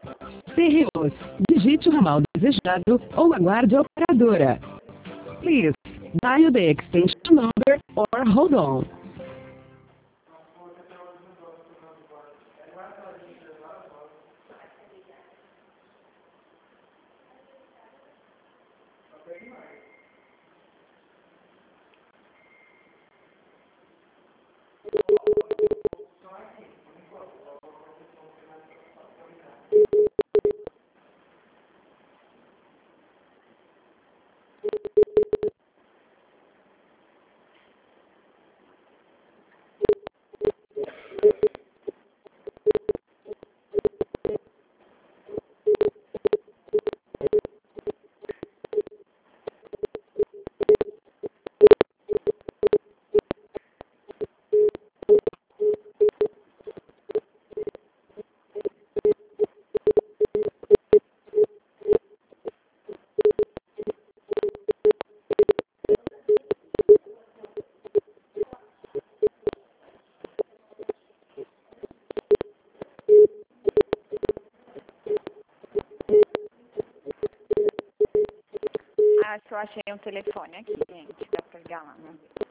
Cerreus. Digite o ramal desejado ou aguarde a operadora. Please, dial the extension number or hold on. Ah, só achei um telefone aqui, gente. Dá pra ligar lá, né?